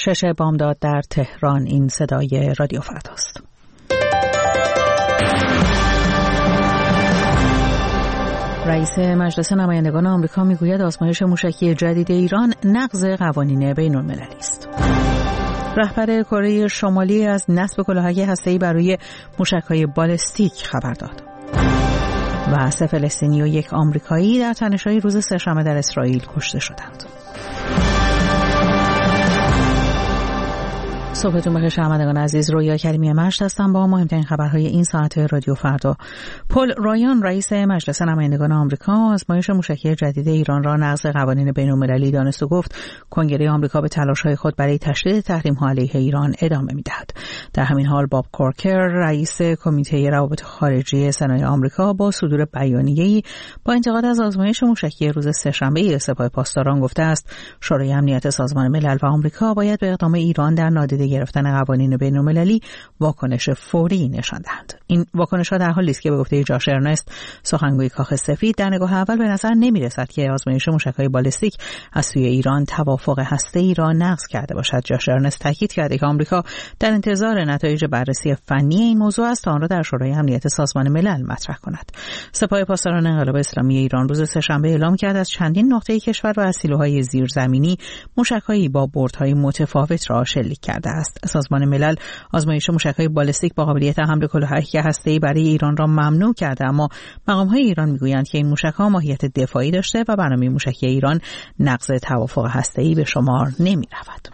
6 بامداد در تهران. این صدای رادیو فرداست. رئیس مجلس نمایندگان آمریکا میگوید آزمایش موشکی جدید ایران نقض قوانین بین‌المللی است. رهبر کره شمالی از نصب کلاهک هسته‌ای برای موشک‌های بالستیک خبر داد. و 3 فلسطینی و 1 آمریکایی در تنش‌های روز سه‌شنبه در اسرائیل کشته شدند. صبحتون بخیر شنوندگان عزیز. رویا کریمی مشت هستم با مهمترین خبرهای این ساعت رادیو فردا. پل رایان رئیس مجلس نمایندگان آمریکا آزمایش موشکی جدید ایران را نقض قوانین بین‌المللی دانست و گفت کنگره آمریکا به تلاش‌های خود برای تشدید تحریم‌ها علیه ایران ادامه می‌دهد. در همین حال باب کورکر رئیس کمیته روابط خارجی سنای آمریکا با صدور بیانیه‌ای با انتقاد از آزمایش موشکی روز سه‌شنبه سپاه پاسداران گفته است شورای امنیت سازمان ملل و آمریکا باید به اقدام ایران در نادیده گرفتن قوانین بین‌المللی واکنش فوری نشان دهند. این واکنش‌ها در حالی است که به گفته جاش ارنست سخنگوی کاخ سفید در نگاه اول به نظر نمی‌رسد که آزمایش موشک‌های بالستیک از سوی ایران توافق هسته‌ای را نقض کرده باشد. جاش ارنست تاکید کرده که آمریکا در انتظار نتایج بررسی فنی این موضوع است تا آن را در شورای امنیت سازمان ملل مطرح کند. سپاه پاسداران انقلاب اسلامی ایران روز سه‌شنبه اعلام کرد از چندین نقطه کشور و از سیلوهای زیرزمینی موشک‌هایی با بردهای متفاوت را شلیک کرده است. سازمان ملل آزمایش موشک‌های بالستیک با قابلیت حمل کلاهک هسته‌ای برای ایران را ممنوع کرده، اما مقام‌های ایران می‌گویند که این موشک‌ها ماهیت دفاعی داشته و برنامه موشکی ایران نقض توافق هسته‌ای به شمار نمی‌رود.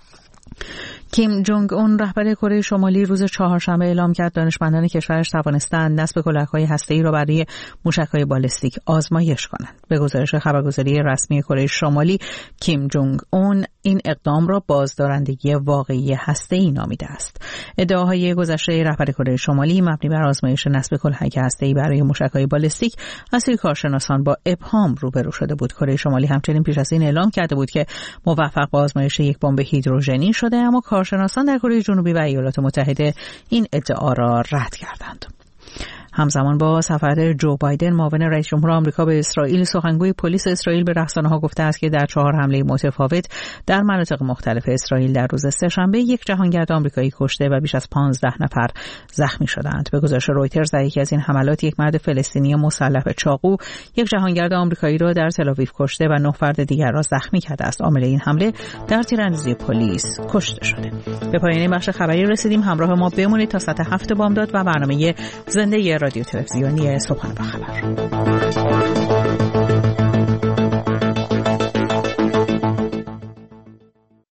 کیم جونگ اون رهبر کره شمالی روز چهارشنبه اعلام کرد دانشمندان کشورش توانستند نصب کلاهک‌های هسته‌ای را برای موشک‌های بالستیک آزمایش کنند. به گزارش خبرگزاری رسمی کره شمالی، کیم جونگ اون این اقدام را بازدارندگی واقعی هسته‌ای نامیده است. ادعاهای گذشته رهبر کره شمالی مبنی بر آزمایش نصب کلاهک هسته‌ای برای موشک‌های بالستیک از سوی کارشناسان با ابهام روبرو شده بود. کره شمالی همچنین پیش از این اعلام کرده بود که موفق به آزمایش یک بمب هیدروژنی شده، اما کارشناسان در کره جنوبی و ایالات متحده این ادعا را رد کردند. همزمان با سفر جو بایدن معاون رئیس جمهور آمریکا به اسرائیل، سخنگوی پلیس اسرائیل به رسانه‌ها گفته است که در 4 حمله متفاوت در مناطق مختلف اسرائیل در روز سه‌شنبه 1 جهانگرد آمریکایی کشته و بیش از 15 نفر زخمی شدند. به گزارش رویترز در یکی از این حملات یک مرد فلسطینی مسلح به چاقو 1 جهانگرد آمریکایی را در تل‌آویو کشته و 9 فرد دیگر را زخمی کرده است. عامل این حمله در تیراندازی پلیس کشته شده. به پایان این بخش خبری رسیدیم. همراه ما بمونید تا ساعت 7 بامداد و برنامه زنده رادیو تلویزیونی صبحانه با خبر.